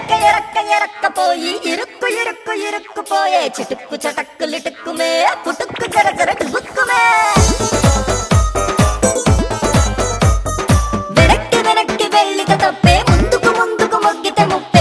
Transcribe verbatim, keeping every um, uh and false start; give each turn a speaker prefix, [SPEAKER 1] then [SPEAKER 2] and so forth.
[SPEAKER 1] ఎరక్క ఎరక్క ఎరక్కపోయి ఇరుక్కు ఇరుక్కు ఇరుక్కుపోయే చిటుక్కు చటక్కు లిటుక్కుమే పుటుక్కు జర జర టుబుక్కుమే వెనక్కి వెనక్కి వెళ్ళిత తప్పే ముందుకు ముందుకు మొగ్గితే ముప్పే